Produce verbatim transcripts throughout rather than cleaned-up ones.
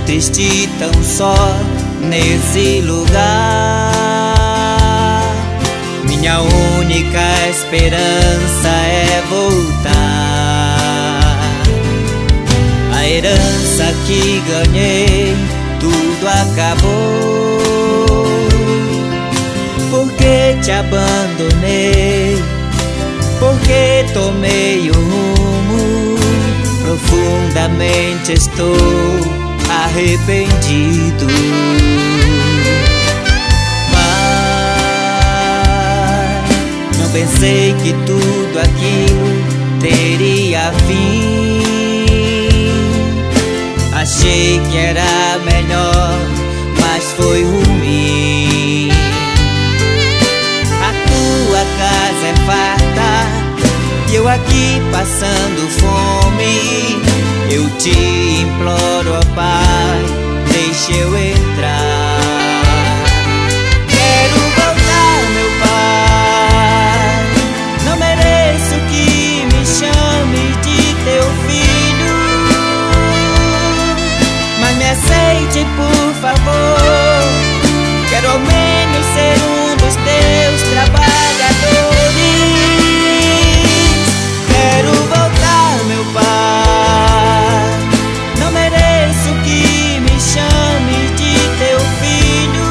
triste, tão só nesse lugar. Minha única esperança é voltar. A herança que ganhei, tudo acabou. Porque te abandonei, porque tomei o rumo. Profundamente estou arrependido. Mas não pensei que tudo aquilo teria fim. Achei que era melhor, mas foi ruim. A tua casa é farta e eu aqui passando fome. Eu te imploro, ó Pai, deixa eu entrar. Quero voltar, meu Pai. Não mereço que me chame de teu filho, mas me aceite, por favor. Quero ao menos ser um dos teus trabalhadores. Quero voltar, meu Pai. Não mereço que me chame de teu filho,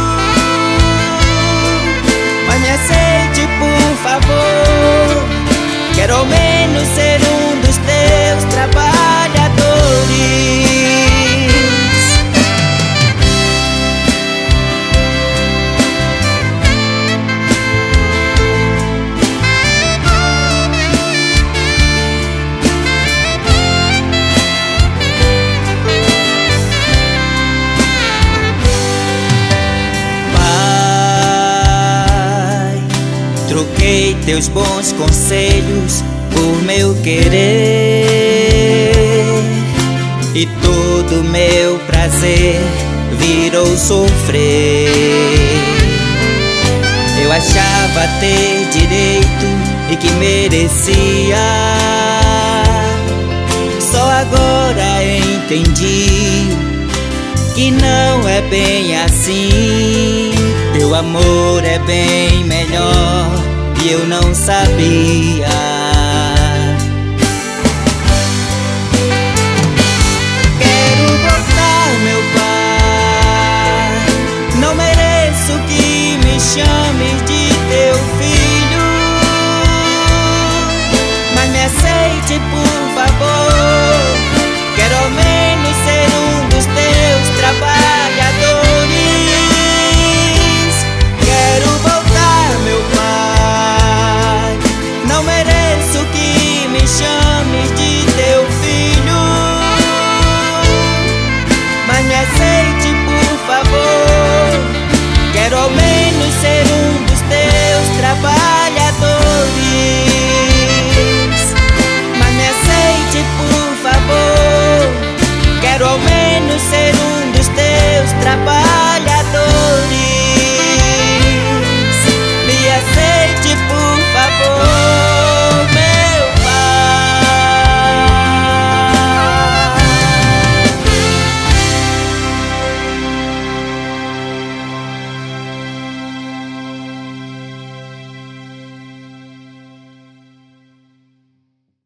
mas me aceite, por favor. Quero ao menos ser um dos teus trabalhadores. Troquei teus bons conselhos por meu querer, e todo meu prazer virou sofrer. Eu achava ter direito e que merecia, só agora entendi que não é bem assim. Teu amor é bem melhor e eu não sabia. Quero voltar, meu Pai. Não mereço que me chames de teu filho, mas me aceite, por favor. Quero ao menos ser um dos teus trabalhadores. Quero voltar, meu Pai. Não mereço que me chames de teu filho, mas me aceite, por favor. Quero ao menos